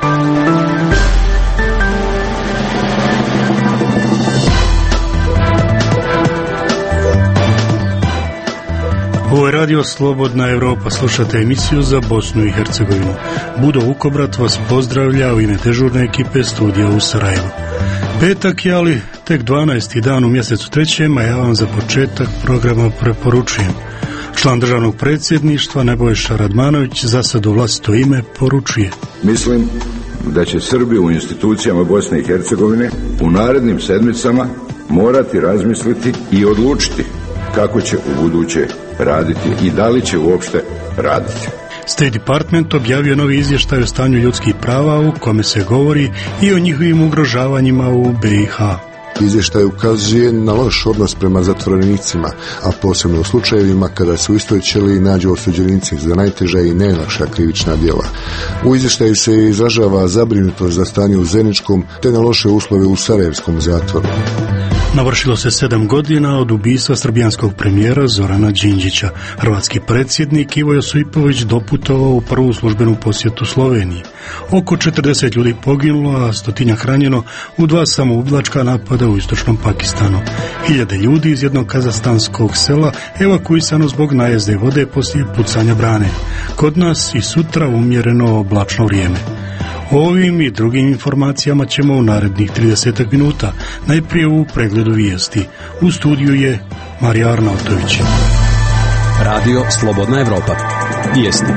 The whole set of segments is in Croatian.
Ovo je Radio Slobodna Evropa, slušate emisiju za Bosnu i Hercegovinu. Budo Vukobrat vas pozdravlja u ime dežurne ekipe studija u Sarajevu. Petak je, ali tek 12. dan u mjesecu 3. a ja vam za početak programa preporučujem. Član državnog predsjedništva Nebojša Radmanović za sad u vlastito ime poručuje: Mislim da će Srbi u institucijama Bosne i Hercegovine u narednim sedmicama morati razmisliti i odlučiti kako će u buduće raditi i da li će uopšte raditi. State Department objavio novi izvještaj o stanju ljudskih prava u kome se govori i o njihovim ugrožavanjima u BiH. Izvještaj ukazuje na loš odnos prema zatvorenicima, a posebno u slučajevima kada se u istoj ćeliji nađu osuđenici za najteža i najlakša krivična djela. U izvještaju se izražava zabrinutost za stanje u Zeničkom te na loše uslove u Sarajevskom zatvoru. Navršilo se 7 godina od ubistva srbijanskog premijera Zorana Đinđića. Hrvatski predsjednik Ivo Josipović doputovao u prvu službenu posjetu Sloveniji. Oko 40 ljudi poginulo, a 100 ranjeno u 2 samoubilačka napada u istočnom Pakistanu. Hiljade ljudi iz jednog kazahstanskog sela evakuisano zbog najezde vode poslije pucanja brane. Kod nas i sutra umjereno oblačno vrijeme. O ovim i drugim informacijama ćemo u narednih 30 minuta. Najprije u pregledu vijesti. U studiju je Marija Arnautović. Radio Slobodna Evropa. Vijesti.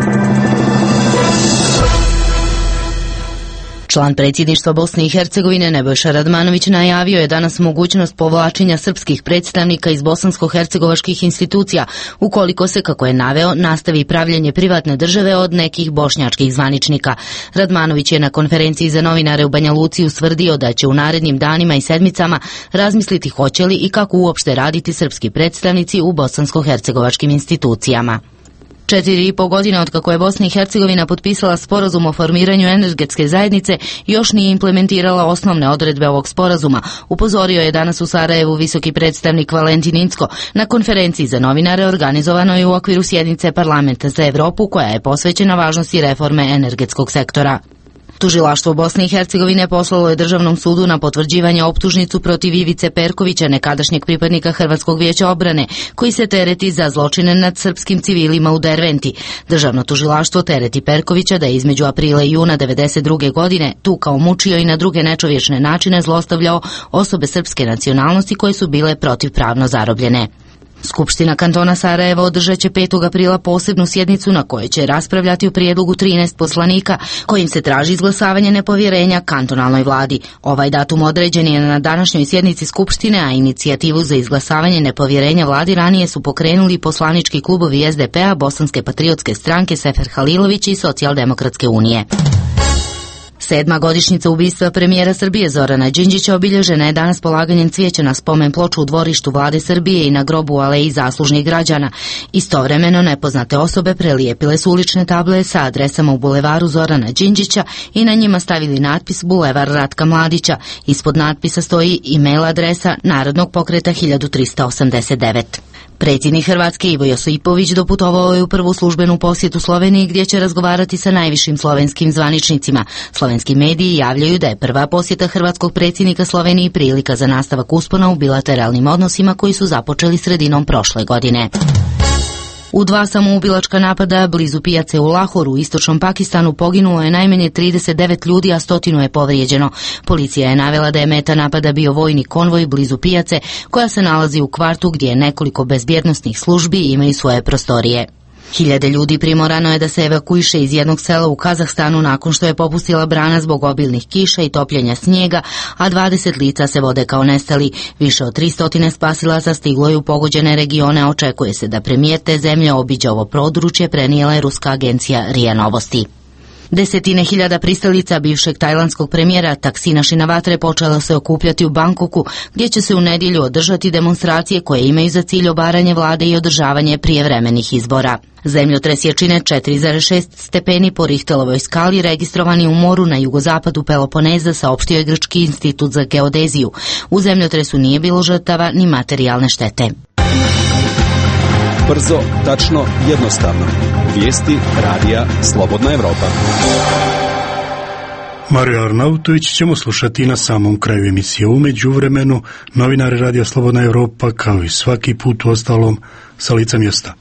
Član predsjedništva Bosne i Hercegovine Nebojša Radmanović najavio je danas mogućnost povlačenja srpskih predstavnika iz bosansko-hercegovačkih institucija, ukoliko se, kako je naveo, nastavi pravljenje privatne države od nekih bošnjačkih zvaničnika. Radmanović je na konferenciji za novinare u Banja Luci ustvrdio da će u narednim danima i sedmicama razmisliti hoće li i kako uopšte raditi srpski predstavnici u bosansko-hercegovačkim institucijama. 4,5 godine od kako je Bosna i Hercegovina potpisala sporazum o formiranju energetske zajednice, još nije implementirala osnovne odredbe ovog sporazuma, upozorio je danas u Sarajevu visoki predstavnik Valentin Incko na konferenciji za novinare organizovanoj u okviru sjednice Parlamenta za Evropu koja je posvećena važnosti reforme energetskog sektora. Tužilaštvo Bosne i Hercegovine poslalo je Državnom sudu na potvrđivanje optužnicu protiv Ivice Perkovića, nekadašnjeg pripadnika Hrvatskog vijeća obrane, koji se tereti za zločine nad srpskim civilima u Derventi. Državno tužilaštvo tereti Perkovića da je između aprila i juna 1992. godine tukao, mučio i na druge nečovječne načine zlostavljao osobe srpske nacionalnosti koje su bile protivpravno zarobljene. Skupština kantona Sarajeva održat će 5. aprila posebnu sjednicu na kojoj će raspravljati o prijedlogu 13 poslanika kojim se traži izglasavanje nepovjerenja kantonalnoj vladi. Ovaj datum određen je na današnjoj sjednici Skupštine, a inicijativu za izglasavanje nepovjerenja vladi ranije su pokrenuli poslanički klubovi SDP-a, Bosanske patriotske stranke, Sefer Halilović i Socijaldemokratske unije. 7. godišnjica ubistva premijera Srbije Zorana Đinđića obilježena je danas polaganjem cvijeća na spomen ploču u dvorištu vlade Srbije i na grobu u aleji zaslužnih građana. Istovremeno nepoznate osobe prelijepile su ulične table sa adresama u bulevaru Zorana Đinđića i na njima stavili natpis Bulevar Ratka Mladića. Ispod natpisa stoji e-mail adresa Narodnog pokreta 1389. Predsjednik Hrvatske Ivo Josipović doputovao je u prvu službenu posjetu Sloveniji gdje će razgovarati sa najvišim slovenskim zvaničnicima. Slovenski mediji javljaju da je prva posjeta hrvatskog predsjednika Sloveniji prilika za nastavak uspona u bilateralnim odnosima koji su započeli sredinom prošle godine. U 2 samoubilačka napada blizu pijace u Lahoru u istočnom Pakistanu poginulo je najmanje 39 ljudi, a 100 je povrijeđeno. Policija je navela da je meta napada bio vojni konvoj blizu pijace koja se nalazi u kvartu gdje nekoliko bezbjednosnih službi imaju svoje prostorije. Hiljade ljudi primorano je da se evakuiše iz jednog sela u Kazahstanu nakon što je popustila brana zbog obilnih kiša i topljenja snijega, a 20 lica se vode kao nestali. Više od 300 spasilaca stiglo je u pogođene regione, a očekuje se da premijer te zemlje obiđe ovo područje, prenijela je ruska agencija RIA Novosti. Desetine hiljada pristalica bivšeg tajlandskog premijera Taksina Shinawatre počelo se okupljati u Bangkoku, gdje će se u nedjelju održati demonstracije koje imaju za cilj obaranje vlade i održavanje prijevremenih izbora. Zemljotres jačine 4,6 stepeni po Richterovoj skali registrovani u moru na jugozapadu Peloponeza, saopštio je Grčki institut za geodeziju. U zemljotresu nije bilo žrtava ni materijalne štete. Brzo, tačno, jednostavno. Vijesti Radija Slobodna Evropa. Mario Arnautović ćemo slušati na samom kraju emisije. U međuvremenu novinari Radija Slobodna Evropa, kao i svaki put u ostalom, sa lica mjesta.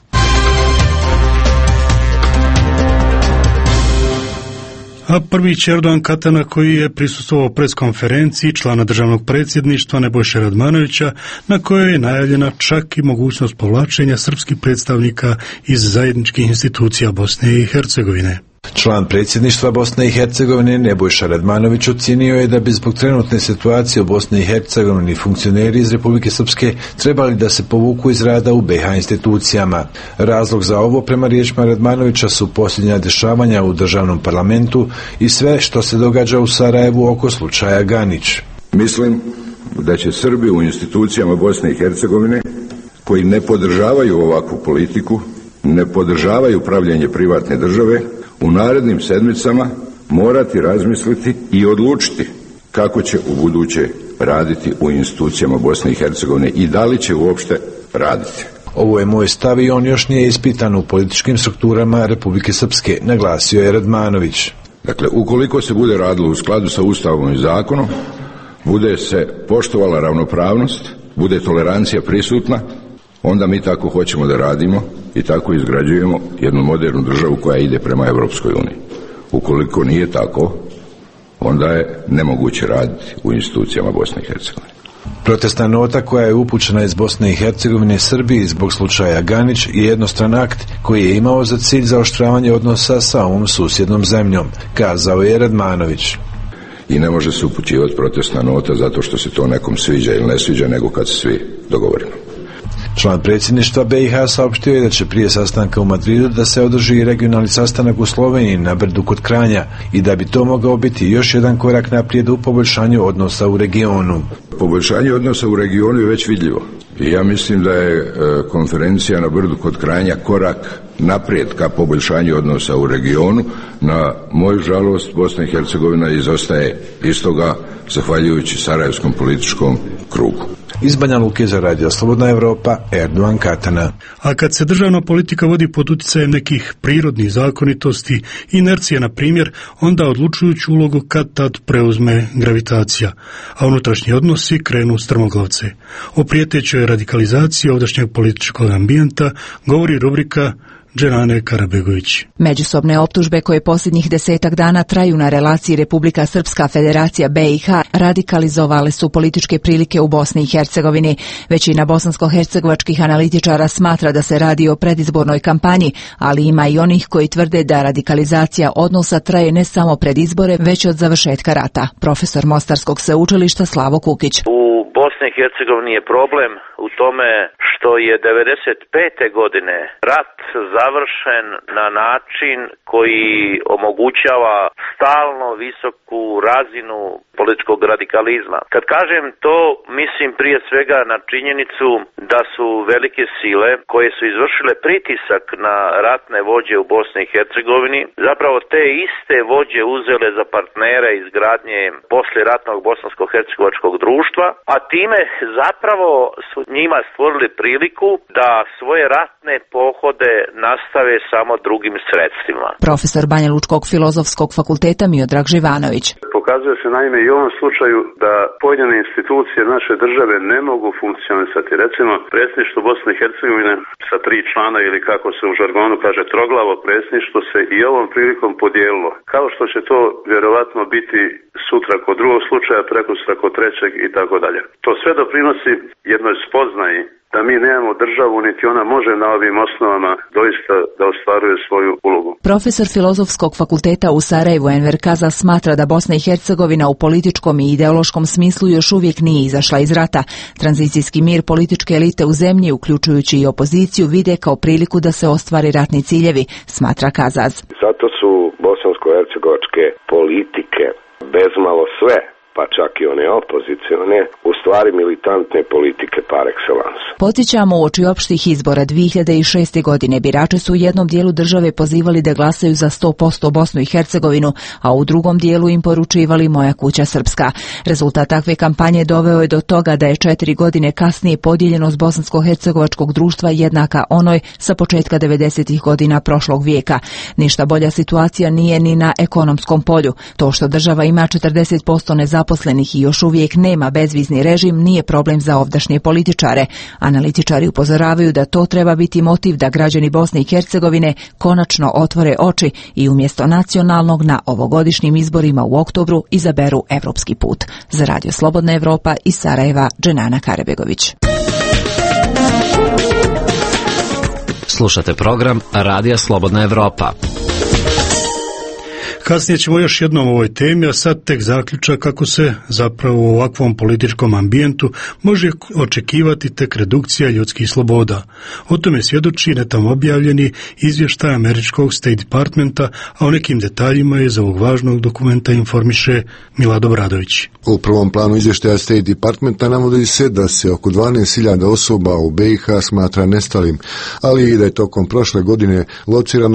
A prvi će Erdogan Katana, koji je prisustvovao preskonferenciji člana državnog predsjedništva Nebojše Radmanovića, na kojoj je najavljena čak i mogućnost povlačenja srpskih predstavnika iz zajedničkih institucija Bosne i Hercegovine. Član predsjedništva Bosne i Hercegovine Nebojša Radmanović ocijenio je da bi zbog trenutne situacije u Bosni i Hercegovini funkcioneri iz Republike Srpske trebali da se povuku iz rada u BiH institucijama. Razlog za ovo, prema riječima Radmanovića, su posljednja dešavanja u državnom parlamentu i sve što se događa u Sarajevu oko slučaja Ganić. Mislim da će Srbi u institucijama Bosne i Hercegovine, koji ne podržavaju ovakvu politiku, ne podržavaju pravljenje privatne države, u narednim sedmicama morati razmisliti i odlučiti kako će u buduće raditi u institucijama Bosne i Hercegovine i da li će uopšte raditi. Ovo je moj stav i on još nije ispitan u političkim strukturama Republike Srpske, naglasio je Radmanović. Dakle, ukoliko se bude radilo u skladu sa Ustavom i zakonom, bude se poštovala ravnopravnost, bude tolerancija prisutna, onda mi tako hoćemo da radimo i tako izgrađujemo jednu modernu državu koja ide prema Europskoj uniji. Ukoliko nije tako, onda je nemoguće raditi u institucijama Bosne i Hercegovine. Protestna nota koja je upućena iz Bosne i Hercegovine Srbiji zbog slučaja Ganić je jednostran akt koji je imao za cilj zaoštravanje odnosa sa ovom susjednom zemljom, kazao je Radmanović. I ne može se upućivati protestna nota zato što se to nekom sviđa ili ne sviđa, nego kad se svi dogovorimo. Član predsjedništva BiH saopštio je da će prije sastanka u Madridu da se održi regionalni sastanak u Sloveniji na Brdu kod Kranja i da bi to mogao biti još jedan korak naprijed u poboljšanju odnosa u regionu. Poboljšanje odnosa u regionu je već vidljivo. I ja mislim da je konferencija na Brdu kod Kranja korak naprijed ka poboljšanju odnosa u regionu. Na moju žalost, Bosna i Hercegovina izostaje iz toga zahvaljujući sarajevskom političkom krugu. Iz Banja Luke za Radio Slobodna Evropa, Erdogan Katana. A kad se državna politika vodi pod utjecajem nekih prirodnih zakonitosti, inercije na primjer, onda odlučujuću ulogu kad tad preuzme gravitacija, a unutrašnji odnosi krenu strmoglavce. O prijetećoj radikalizaciji ovdašnjeg političkog ambijenta govori rubrika Dženane Karabegović. Međusobne optužbe koje posljednjih 10 dana traju na relaciji Republika Srpska Federacija BiH radikalizovale su političke prilike u Bosni i Hercegovini. Većina bosansko-hercegovačkih analitičara smatra da se radi o predizbornoj kampanji, ali ima i onih koji tvrde da radikalizacija odnosa traje ne samo pred izbore, već od završetka rata. Profesor Mostarskog sveučilišta Slavo Kukić. U Bosni i Hercegovini je problem u tome što je 95. godine rat završen na način koji omogućava stalno visoku razinu političkog radikalizma. Kad kažem to, mislim prije svega na činjenicu da su velike sile koje su izvršile pritisak na ratne vođe u Bosni i Hercegovini, zapravo te iste vođe uzele za partnere izgradnje poslijeratnog bosansko-hercegovačkog društva, a time zapravo su njima stvorili priliku da svoje ratne pohode nastave samo drugim sredstvima. Profesor Banja Lučkog filozofskog fakulteta Miodrag Živanović. Pokazuje se naime i u ovom slučaju da pojedine institucije naše države ne mogu funkcionisati. Recimo, predsjedništvo Bosne i Hercegovine sa 3 člana ili kako se u žargonu kaže troglavo predsjedništvo se i ovom prilikom podijelilo. Kao što će to vjerovatno biti sutra kod drugog slučaja, prekosutra kod trećeg i tako dalje. To sve doprinosi jednoj spoznaji da mi nemamo državu, niti ona može na ovim osnovama doista da ostvaruje svoju ulogu. Profesor Filozofskog fakulteta u Sarajevu Enver Kaza smatra da Bosna i Hercegovina u političkom i ideološkom smislu još uvijek nije izašla iz rata. Tranzicijski mir političke elite u zemlji, uključujući i opoziciju, vide kao priliku da se ostvari ratni ciljevi, smatra Kazaz. Zato su bosansko-hercegovačke politike bezmalo sve pa čak i one opozicione, u stvari militantne politike par excellence. Podsjećamo, uoči opštih izbora 2006. godine birače su u jednom dijelu države pozivali da glasaju za 100% Bosnu i Hercegovinu, a u drugom dijelu im poručivali Moja kuća srpska. Rezultat takve kampanje doveo je do toga da je 4 godine kasnije podijeljenost bosansko-hercegovačkog društva jednaka onoj sa početka 90. godina prošlog vijeka. Ništa bolja situacija nije ni na ekonomskom polju. To što država ima 40% nezaposlenih i još uvijek nema bezvizni režim nije problem za ovdašnje političare. Analitičari upozoravaju da to treba biti motiv da građani Bosne i Hercegovine konačno otvore oči i umjesto nacionalnog na ovogodišnjim izborima u oktobru izaberu evropski put. Za Radio Slobodna Evropa iz Sarajeva, Dženana Karabegović. Slušate program Radija Slobodna Evropa. Kasnije ćemo još jednom o ovoj temi, a sad tek zaključak kako se zapravo u ovakvom političkom ambijentu može očekivati tek redukcija ljudskih sloboda. O tome svjedoči netom objavljeni izvještaj američkog State Departmenta, a o nekim detaljima iz ovog važnog dokumenta informiše Milad Obradović. U prvom planu izvještaja State Departmenta navodi se da se oko 12.000 osoba u BiH smatra nestalim, ali i da je tokom prošle godine locirano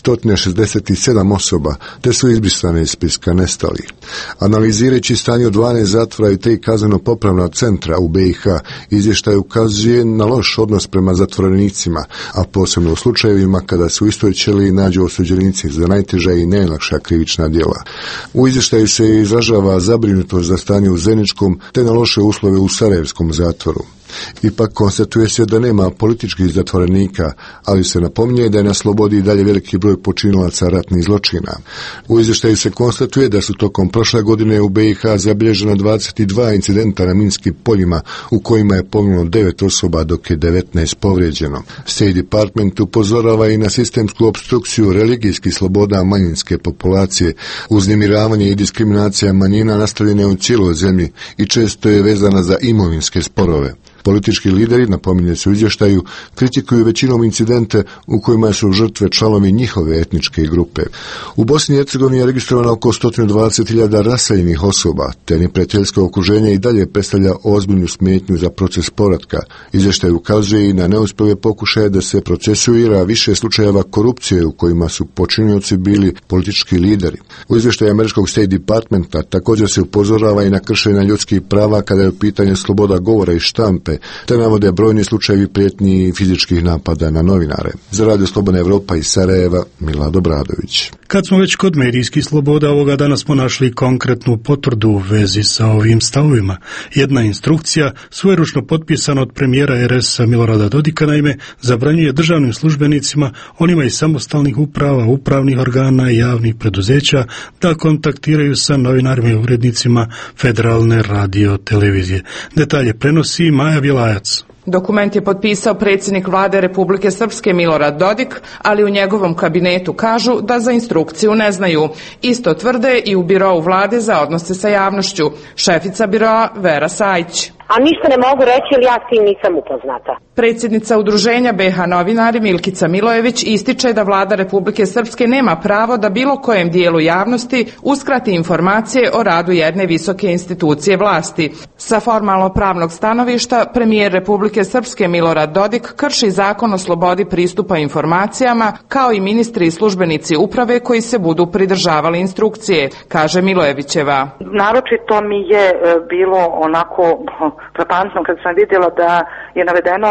467 osoba, te su izbrisane iz spiska nestalih. Analizirajući stanje u 12 zatvora i 3 kazneno-popravna centra u BiH, izvještaj ukazuje na loš odnos prema zatvorenicima, a posebno u slučajevima kada se u istoj ćeliji nađu osuđenici za najteža i najlakša krivična djela. U izvještaju se izražava zabrinutost za stanje u Zeničkom te na loše uslove u Sarajevskom zatvoru. Ipak konstatuje se da nema političkih zatvorenika, ali se napominje da je na slobodi i dalje veliki broj počinilaca ratnih zločina. U izvještaju se konstatuje da su tokom prošle godine u BiH zabilježena 22 incidenta na minskim poljima, u kojima je poginulo 9 osoba dok je 19 povrijeđeno. State Department upozorava i na sistemsku opstrukciju religijskih sloboda manjinske populacije, uznemiravanje i diskriminacija manjina nastavljene u cijeloj zemlji i često je vezana za imovinske sporove. Politički lideri, napominje se u izvještaju, kritikuju većinom incidente u kojima su žrtve članovi njihove etničke grupe. U Bosni i Hercegovini je registrovano oko 120.000 raseljenih osoba, te neprijateljsko okruženje i dalje predstavlja ozbiljnu smetnju za proces povratka. Izvještaj ukazuje i na neuspjele pokušaje da se procesuira više slučajeva korupcije u kojima su počinioci bili politički lideri. U izvještaju američkog State Departmenta također se upozorava i na kršenja ljudskih prava kada je u pitanju sloboda govora i štampe, te navode brojni slučajevi prijetnji i fizičkih napada na novinare. Za Radio Slobodna Evropa iz Sarajeva, Milad Obradović. Kad smo već kod medijskih sloboda, ovoga dana smo našli konkretnu potvrdu u vezi sa ovim stavovima. Jedna instrukcija, svojeručno potpisana od premijera RS-a Milorada Dodika, naime, zabranjuje državnim službenicima, onima iz samostalnih uprava, upravnih organa i javnih preduzeća, da kontaktiraju sa novinarima i urednicima Federalne radio televizije. Detalje prenosi Maja Bjelajac. Dokument je potpisao predsjednik vlade Republike Srpske Milorad Dodik, ali u njegovom kabinetu kažu da za instrukciju ne znaju. Isto tvrde i u birou vlade za odnose sa javnošću. Šefica biroa Vera Sajić. A ništa ne mogu reći jer ja s tim nisam upoznata. Predsjednica udruženja BiH novinari Milkica Milojević ističe da vlada Republike Srpske nema pravo da bilo kojem dijelu javnosti uskrati informacije o radu jedne visoke institucije vlasti. Sa formalno pravnog stanovišta premijer Republike Srpske Milorad Dodik krši zakon o slobodi pristupa informacijama, kao i ministri i službenici uprave koji se budu pridržavali instrukcije, kaže Milojevićeva. Naročito mi je bilo onako frapantno kad sam vidjela da je navedeno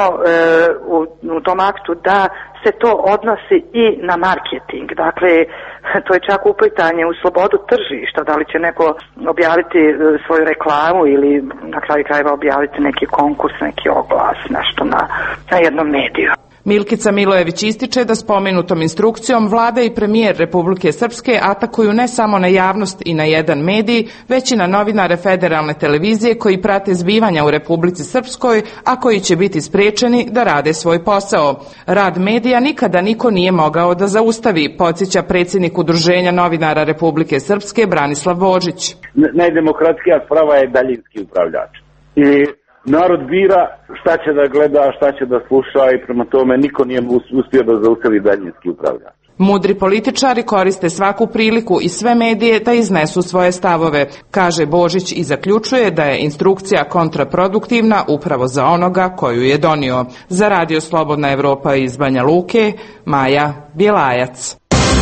u tom aktu da se to odnosi i na marketing. Dakle, to je čak uplitanje u slobodu tržišta, da li će neko objaviti svoju reklamu ili na kraju krajeva objaviti neki konkurs, neki oglas, nešto na jednom mediju. Milkica Milojević ističe da spomenutom instrukcijom vlada i premijer Republike Srpske atakuju ne samo na javnost i na jedan medij, već i na novinare Federalne televizije koji prate zbivanja u Republici Srpskoj, a koji će biti spriječeni da rade svoj posao. Rad medija nikada niko nije mogao da zaustavi, podsjeća predsjednik Udruženja novinara Republike Srpske Branislav Božić. Najdemokratskija sprava je daljinski upravljač. I narod bira šta će da gleda, šta će da sluša i prema tome niko nije uspio da zaustavi daljinski upravljač. Mudri političari koriste svaku priliku i sve medije da iznesu svoje stavove, kaže Božić i zaključuje da je instrukcija kontraproduktivna upravo za onoga koju je donio. Za Radio Slobodna Evropa iz Banja Luke, Maja Bjelajac.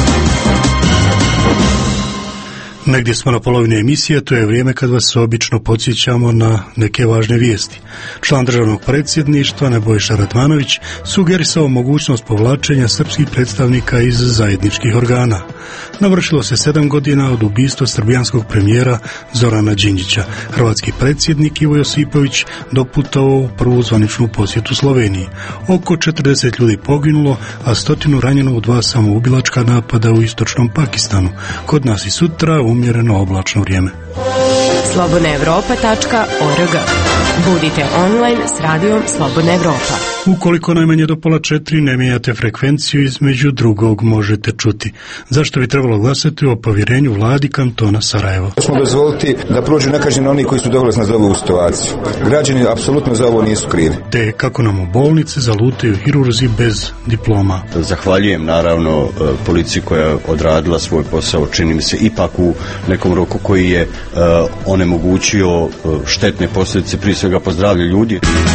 Negdje smo na polovini emisije, to je vrijeme kad vas obično podsjećamo na neke važne vijesti. Član državnog predsjedništva Nebojša Radmanović sugerisao mogućnost povlačenja srpskih predstavnika iz zajedničkih organa. Navršilo se 7 godina od ubistva srbijanskog premijera Zorana Đinđića. Hrvatski predsjednik Ivo Josipović doputovao u prvu zvaničnu posjetu Sloveniji. Oko 40 ljudi poginulo, a 100 ranjeno u 2 samoubilačka napada u istočnom Pakistanu. Kod nas i sutra umjereno oblačno vrijeme. slobodnaevropa.org. Budite online s radijom Slobodna Evropa. Ukoliko najmanje do 3:30 ne mijenjate frekvenciju, između drugog možete čuti. Zašto bi trebalo glasati o povjerenju vladi kantona Sarajevo? Smo dozvoliti da prođu nekažnjeni oni koji su doveli nas do ovu situaciju. Građani apsolutno za ovo nisu krivi. Te kako nam u bolnice zalutaju hirurzi bez diploma. Zahvaljujem naravno policiji koja je odradila svoj posao, čini mi se ipak u nekom roku koji je onemogućio štetne posljedice, prije svega po zdravlje ljudi.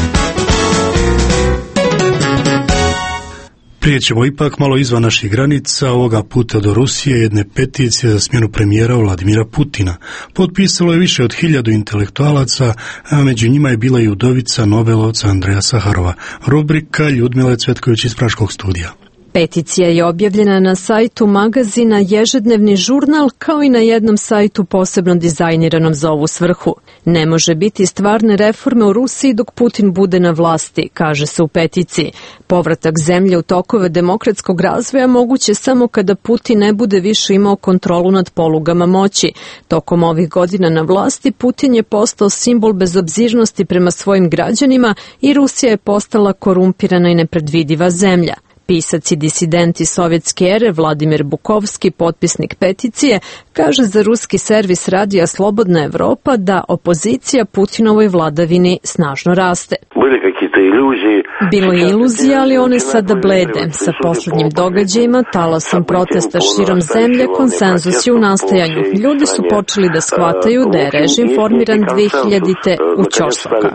Prije ćemo ipak malo izvan naših granica, ovoga puta do Rusije, jedne peticije za smjenu premijera Vladimira Putina. Potpisalo je više od 1000 intelektualaca, a među njima je bila i udovica Nobelovca Andreja Saharova. Rubrika Ljudmile Cvetković iz Praškog studija. Peticija je objavljena na sajtu magazina Ježednevni žurnal, kao i na jednom sajtu posebno dizajniranom za ovu svrhu. Ne može biti stvarne reforme u Rusiji dok Putin bude na vlasti, kaže se u peticiji. Povratak zemlje u tokove demokratskog razvoja moguće samo kada Putin ne bude više imao kontrolu nad polugama moći. Tokom ovih godina na vlasti Putin je postao simbol bezobzirnosti prema svojim građanima i Rusija je postala korumpirana i nepredvidiva zemlja. Pisac i disident iz sovjetske ere Vladimir Bukovski, potpisnik peticije, kaže za ruski servis radija Slobodna Evropa da opozicija Putinovoj vladavini snažno raste. Bilo je iluzija, ali one sada blede. Sa posljednjim događajima, talasom protesta širom zemlje, konsenzus je u nastajanju. Ljudi su počeli da shvataju da je režim formiran 2000. u ćošaka.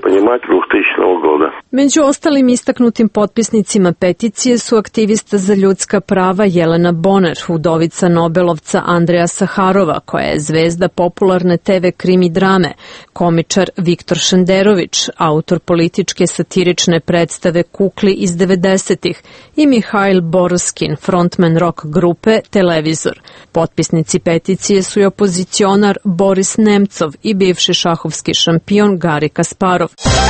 Među ostalim istaknutim potpisnicima peticije su aktivista za ljudska prava Jelena Boner, udovica Nobelovca Andreja Saharova, koja je zvezda popularne TV krimi drame, komičar Viktor Šenderović, autor političke satirične predstave Kukli iz 90-ih i Mihail Boroskin, frontman rock grupe Televizor. Potpisnici peticije su i opozicionar Boris Nemcov i bivši šahovski šampion Gari Kasparov.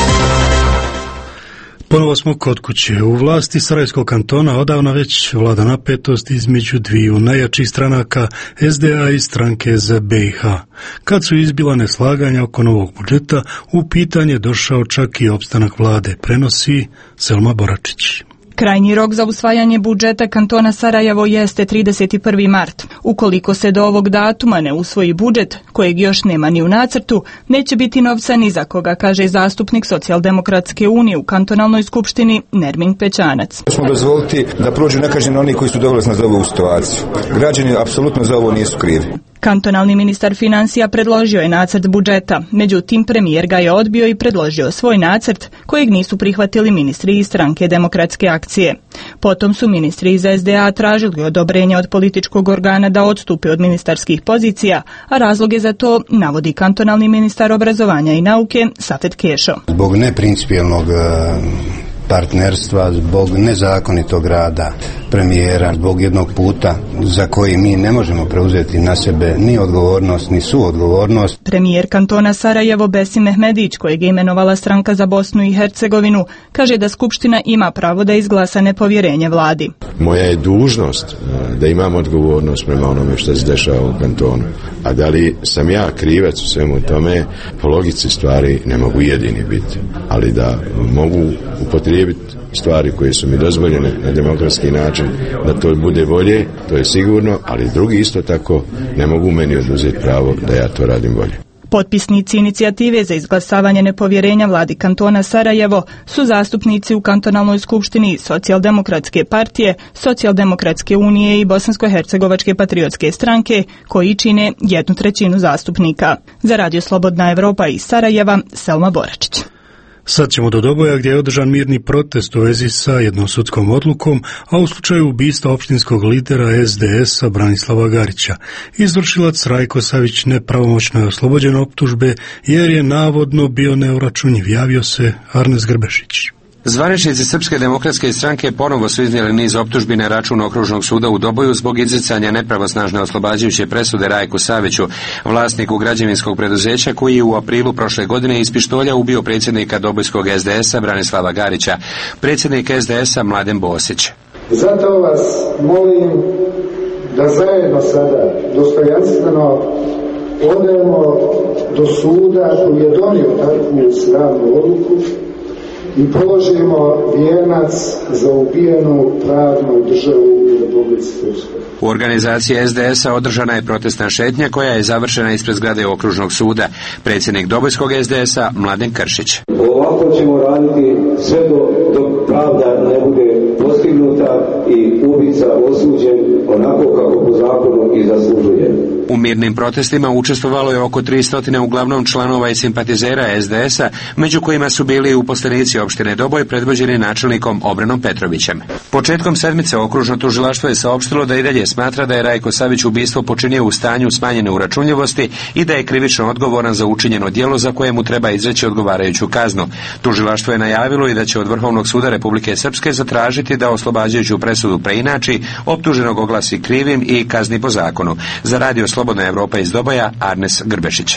Ponovo smo kod kuće. U vlasti Sarajevskog kantona odavno već vlada napetost između dviju najjačih stranaka, SDA i stranke za BiH. Kad su izbila neslaganja oko novog budžeta, u pitanje došao čak i opstanak vlade, prenosi Selma Boračić. Krajnji rok za usvajanje budžeta kantona Sarajevo jeste 31. mart. Ukoliko se do ovog datuma ne usvoji budžet, kojeg još nema ni u nacrtu, neće biti novca ni za koga, kaže zastupnik Socijaldemokratske unije u kantonalnoj skupštini Nermin Pećanac. Smo dozvoliti da prođu nekažnjeni oni koji su doveli nas do ovu situaciju. Građani apsolutno za ovo nisu krivi. Kantonalni ministar financija predložio je nacrt budžeta, međutim premijer ga je odbio i predložio svoj nacrt kojeg nisu prihvatili ministri iz stranke Demokratske akcije. Potom su ministri iz SDA tražili odobrenje od političkog organa da odstupe od ministarskih pozicija, a razloge za to navodi kantonalni ministar obrazovanja i nauke Safet Kešo. Zbog neprincipijelnog partnerstva, zbog nezakonitog rada premijera, zbog jednog puta za koji mi ne možemo preuzeti na sebe ni odgovornost, ni suodgovornost. Premijer kantona Sarajevo Besim Mehmedić, kojeg je imenovala stranka za Bosnu i Hercegovinu, kaže da Skupština ima pravo da izglasa nepovjerenje vladi. Moja je dužnost da imam odgovornost prema onome što se dešava u kantonu. A da li sam ja krivac u svemu tome, po logici stvari ne mogu jedini biti. Ali da mogu upotrijebiti stvari koje su mi dozvoljene na demokratski način, da to bude bolje, to je sigurno, ali drugi isto tako ne mogu meni oduzeti pravo da ja to radim bolje. Potpisnici inicijative za izglasavanje nepovjerenja vladi kantona Sarajevo su zastupnici u kantonalnoj skupštini Socijaldemokratske partije, Socijaldemokratske unije i Bosansko-hercegovačke patriotske stranke, koji čine 1/3 zastupnika. Za Radio Slobodna Evropa iz Sarajeva, Selma Boračić. Sad ćemo do Doboja gdje je održan mirni protest u vezi sa jednom sudskom odlukom, a u slučaju ubistva opštinskog lidera SDS-a Branislava Garića. Izvršilac Rajko Savić nepravomoćno je oslobođen optužbe jer je navodno bio neuračunjiv, javio se Arnes Grbešić. Zvaničnici Srpske demokratske stranke ponovo su iznijeli niz optužbi na račun Okružnog suda u Doboju zbog izricanja nepravosnažne oslobađajuće presude Rajku Saviću, vlasniku građevinskog preduzeća koji je u aprilu prošle godine iz pištolja ubio predsjednika dobojskog SDS-a Branislava Garića, predsjednik SDS-a Mladen Bosić. Zato vas molim da zajedno sada dostojanstveno odemo do suda koji je donio takvu sramnu odluku i položimo vijenac za ubijenu pravnu državu u Republici Srpskoj. U organizaciji SDS-a održana je protestna šetnja koja je završena ispred zgrade Okružnog suda. Predsjednik dobojskog SDS-a Mladen Kršić. Ovako ćemo raditi sve dok pravda ne bude postignuta i ubica osuđen onako kako po zakonu i zaslužuje. U mirnim protestima učestvovalo je oko 300 uglavnom članova i simpatizera SDS-a, među kojima su bili uposlenici opštine Doboj predvođeni načelnikom Obranom Petrovićem. Početkom sedmice Okružno tužilaštvo je saopštilo da i dalje smatra da je Rajko Savić ubistvo počinio u stanju smanjene uračunljivosti i da je krivično odgovoran za učinjeno djelo za koje mu treba izreći odgovarajuću kaznu. Tužilaštvo je najavilo i da će od Vrhovnog suda Republike Srpske zatražiti da oslobađajuću presudu preinači, optuženog oglasi krivim i kazni po zakonu. Za Radio Slobodna Evropa iz Doboja, Arnes Grbešić.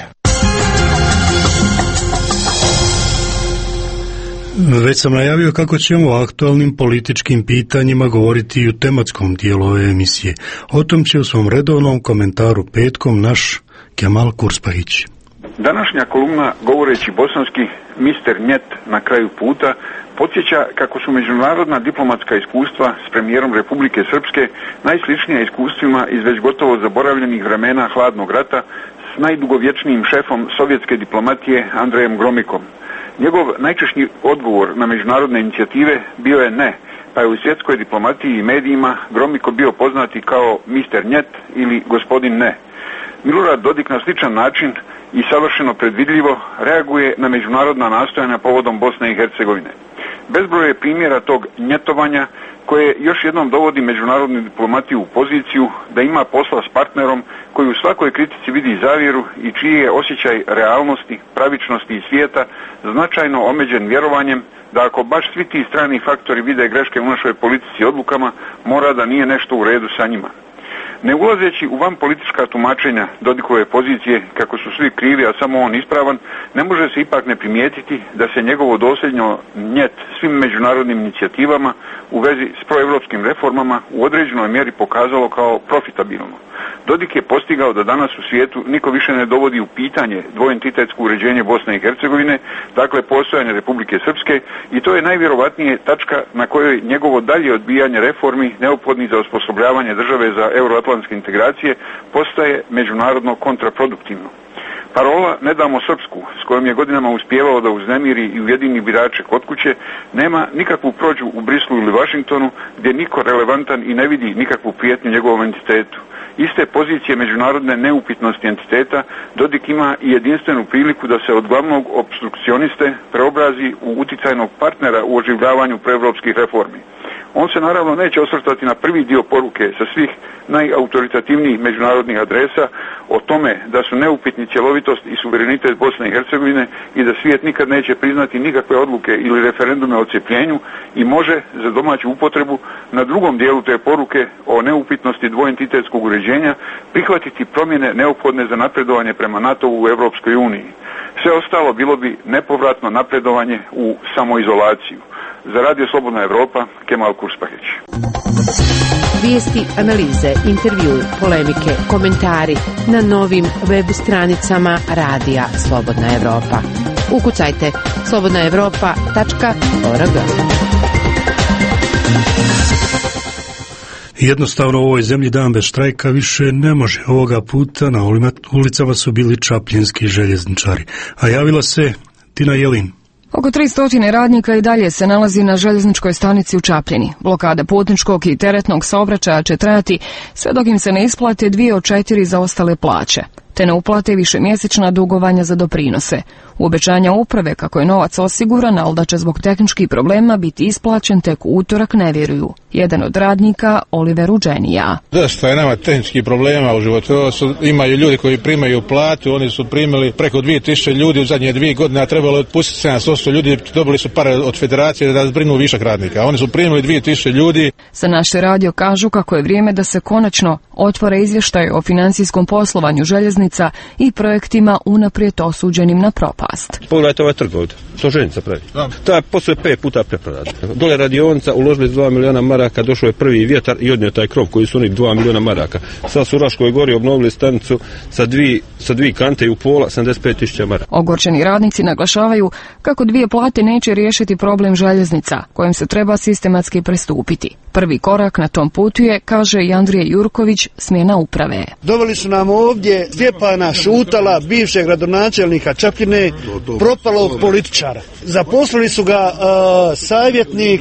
Već sam najavio kako ćemo o aktualnim političkim pitanjima govoriti i u tematskom dijelu ove emisije. O tom će u svom redovnom komentaru petkom naš Kemal Kurspahić. Današnja kolumna, govoreći bosanski, mister Njet na kraju puta, podsjeća kako su međunarodna diplomatska iskustva s premijerom Republike Srpske najsličnija iskustvima iz već gotovo zaboravljenih vremena hladnog rata s najdugovječnijim šefom sovjetske diplomatije Andrejem Gromikom. Njegov najčešći odgovor na međunarodne inicijative bio je ne, pa je u svjetskoj diplomatiji i medijima Gromiko bio poznati kao mister Njet ili gospodin ne. Milorad Dodik na sličan način i savršeno predvidljivo reaguje na međunarodna nastojanja povodom Bosne i Hercegovine. Bezbroj je primjera tog njetovanja koje još jednom dovodi međunarodnu diplomatiju u poziciju da ima posla s partnerom koji u svakoj kritici vidi zavjeru i čiji je osjećaj realnosti, pravičnosti i svijeta značajno omeđen vjerovanjem da ako baš svi ti strani faktori vide greške u našoj politici i odlukama, mora da nije nešto u redu sa njima. Ne ulazeći u van politička tumačenja Dodikove pozicije kako su svi krivi, a samo on ispravan, ne može se ipak ne primijetiti da se njegovo dosljedno njet svim međunarodnim inicijativama u vezi s proevropskim reformama u određenoj mjeri pokazalo kao profitabilno. Dodik je postigao da danas u svijetu niko više ne dovodi u pitanje dvoentitetsko uređenje Bosne i Hercegovine, dakle postojanje Republike Srpske, i to je najvjerovatnije tačka na kojoj njegovo dalje odbijanje reformi neophodni za osposobljavanje države za euroatlantske integracije postaje međunarodno kontraproduktivno. Parola "Ne damo Srpsku", s kojom je godinama uspijevao da uznemiri i ujedini birače kod kuće, nema nikakvu prođu u Brislu ili Vašingtonu, gdje niko relevantan i ne vidi nikakvu prijetnju njegovom entitetu. Iste pozicije međunarodne neupitnosti entiteta Dodik ima i jedinstvenu priliku da se od glavnog obstrukcioniste preobrazi u uticajnog partnera u oživljavanju preevropskih reformi. On se naravno neće osvrtati na prvi dio poruke sa svih najautoritativnijih međunarodnih adresa o tome da su neupitni cjelovitost i suverenitet Bosne i Hercegovine i da svijet nikad neće priznati nikakve odluke ili referendume o odcjepljenju i može za domaću upotrebu na drugom dijelu te poruke o neupitnosti dvoentitetskog uređenja prihvatiti promjene neophodne za napredovanje prema NATO-u u Europskoj uniji. Sve ostalo bilo bi nepovratno napredovanje u samoizolaciju. Za Radio Slobodna Evropa, Kemal Kurspahić. Vijesti, analize, intervju, polemike, komentari na novim web stranicama Radija Slobodna Evropa. Ukucajte slobodnaevropa.org. Jednostavno u ovoj zemlji dan bez štrajka više ne može. Ovoga puta na ulicama su bili čapljinski željezničari. A javila se Tina Jelin. Oko 300 radnika i dalje se nalazi na željezničkoj stanici u Čapljini. Blokada putničkog i teretnog saobraćaja će trajati sve dok im se ne isplate 2 od 4 zaostale plaće, te ne uplate višemjesečna dugovanja za doprinose. U obećanja uprave kako je novac osiguran, ali da će zbog tehničkih problema biti isplaćen tek u utorak, ne vjeruju. Jedan od radnika, Oliver Uđenija. Dosta je nama tehničkih problema u životu. Imaju ljudi koji primaju platu, oni su primili preko 2000 ljudi u zadnje 2 godine, a trebalo otpustiti 700 ljudi, dobili su pare od federacije da zbrinu višak radnika. Oni su primili 2000 ljudi. Sa naše radio kažu kako je vrijeme da se konačno otvore izvještaj o financijskom poslovanju željeznica i projektima unaprijed osuđenim na propast. Pogledajte ovaj trg ovdje, to željeznica pravi. Ta posluje 5 puta preprodat. Dole radionica, uložili 2 miliona maraka, došao je prvi vjetar i odnio taj krov koji su oni 2 miliona maraka. Sad su u Raškoj gori obnovili stanicu sa dvije kante i u pola 75.000 maraka. Ogorčeni radnici naglašavaju kako 2 plate neće riješiti problem željeznica, kojim se treba sistematski pristupiti. Prvi korak na tom putu je, kaže i Andrije Jurković, smjena uprave. Doveli su nam ovdje Stjepana Šutala, bivšeg gradonačelnika Čapljine, propalog političara. Zaposlili su ga savjetnik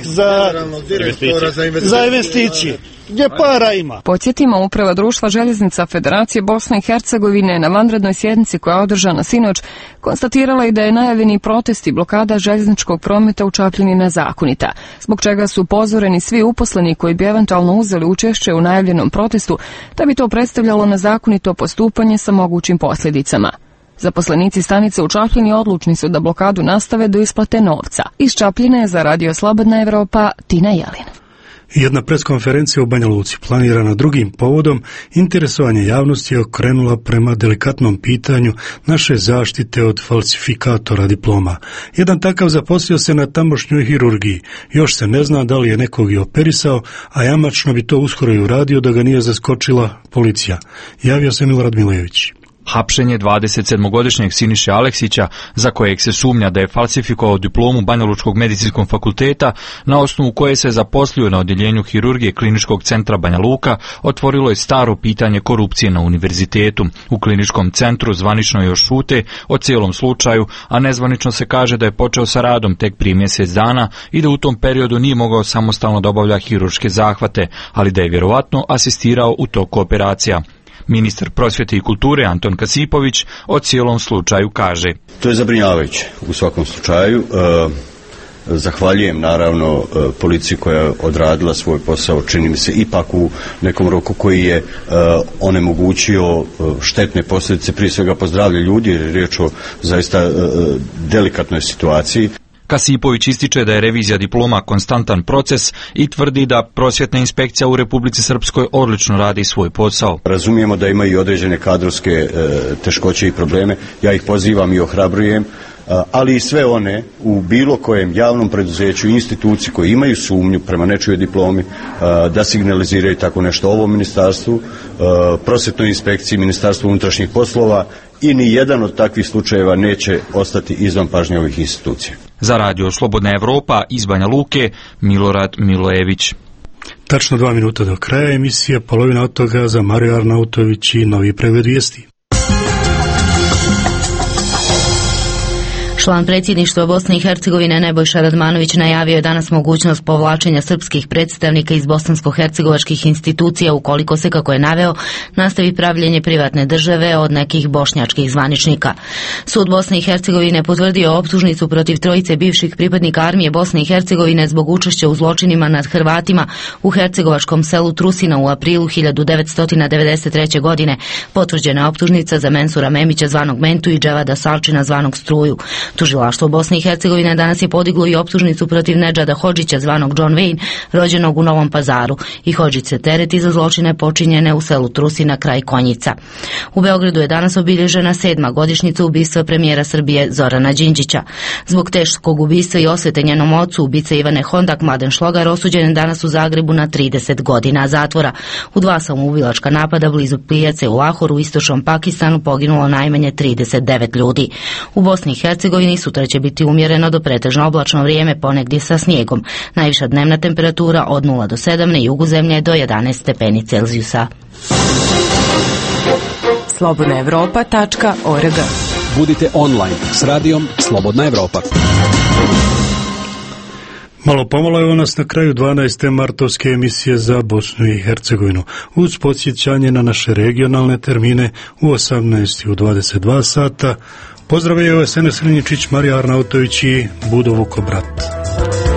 za investicije. Gdje para ima? Podsjetimo, uprava društva željeznica Federacije Bosne i Hercegovine na vanrednoj sjednici koja je održana sinoć konstatirala i da je najavljeni protest i blokada željezničkog prometa u Čapljini nezakonita, zbog čega su upozoreni svi uposleni koji bi eventualno uzeli učešće u najavljenom protestu, da bi to predstavljalo nezakonito postupanje sa mogućim posljedicama. Zaposlenici stanice u Čapljini odlučni su da blokadu nastave do isplate novca. Iz Čapljine za Radio Slobodna Evropa, Tina Jelin. Jedna preskonferencija u Banja Luci planirana drugim povodom interesovanje javnosti je okrenula prema delikatnom pitanju naše zaštite od falsifikatora diploma. Jedan takav zaposlio se na tamošnjoj hirurgiji. Još se ne zna da li je nekog i operisao, a jamačno bi to uskoro i uradio da ga nije zaskočila policija. Javio se Milorad Milejević. Hapšenje 27-godišnjeg Siniše Aleksića, za kojeg se sumnja da je falsifikovao diplomu Banjalučkog medicinskog fakulteta, na osnovu koje se zaposlio na odjeljenju hirurgije Kliničkog centra Banja Luka, otvorilo je staro pitanje korupcije na univerzitetu. U Kliničkom centru zvanično još šute o cijelom slučaju, a nezvanično se kaže da je počeo sa radom tek prije mjesec dana i da u tom periodu nije mogao samostalno da obavlja hirurške zahvate, ali da je vjerovatno asistirao u toku operacija. Ministar prosvjete i kulture Anton Kasipović o cijelom slučaju kaže: To je zabrinjavajuće u svakom slučaju. Zahvaljujem naravno policiji koja je odradila svoj posao, čini mi se ipak u nekom roku koji je onemogućio štetne posljedice, prije svega po zdravlje ljudi, jer je riječ o zaista delikatnoj situaciji. Kasipović ističe da je revizija diploma konstantan proces i tvrdi da prosvjetna inspekcija u Republici Srpskoj odlično radi svoj posao. Razumijemo da imaju određene kadrovske teškoće i probleme, ja ih pozivam i ohrabrujem, ali i sve one u bilo kojem javnom preduzeću i instituciji koji imaju sumnju prema nečijoj diplomi da signaliziraju tako nešto ovom ministarstvu, prosvjetnoj inspekciji, Ministarstvu unutrašnjih poslova, i ni jedan od takvih slučajeva neće ostati izvan pažnje ovih institucija. Za Radio Slobodna Evropa iz Banja Luke, Milorad Milojević. Tačno 2 minuta do kraja emisije, polovina od toga za Mariju Arnautović i novi pregled vijesti. Član predsjedništva Bosne i Hercegovine Nebojša Radmanović najavio je danas mogućnost povlačenja srpskih predstavnika iz bosansko-hercegovačkih institucija ukoliko se, kako je naveo, nastavi pravljenje privatne države od nekih bošnjačkih zvaničnika. Sud Bosne i Hercegovine potvrdio optužnicu protiv 3 bivših pripadnika armije Bosne i Hercegovine zbog učešća u zločinima nad Hrvatima u hercegovačkom selu Trusina u aprilu 1993. godine. Potvrđena je optužnica za Mensura Memića zvanog Mentu i Dževada Salčina zvanog Struju. Tužilaštvo Bosne i Hercegovine danas je podiglo i optužnicu protiv Nedžada Hodžića zvanog John Wayne, rođenog u Novom Pazaru, i Hodžić se tereti za zločine počinjene u selu Trusina kraj Konjica. U Beogradu je danas obilježena 7. godišnjica ubistva premijera Srbije Zorana Đinđića. Zbog teškog ubistva i osvete njenom ocu, ubice Ivane Hondak, Mladen Šlogar, osuđen je danas u Zagrebu na 30 godina zatvora. U 2 samoubilačka napada blizu Plijace u Lahoru u istočnom Pakistanu poginulo najmanje 39 ljudi. U Bosni i Hercegovini Hercegovini sutra će biti umjereno do pretežno oblačno vrijeme, ponegdje sa snijegom. Najviša dnevna temperatura od 0 do 7, na jugu zemlje do 11 stepeni Celzijusa. slobodnaevropa.org. Budite online s radijom Slobodna Evropa. Malo pomalo je nas na kraju 12. martovske emisije za Bosnu i Hercegovinu. Uz podsjećanje na naše regionalne termine u 18 i u 22 sata. Pozdravljaju SNS Liničić, Marija Arnautović i Budo Vukobrat.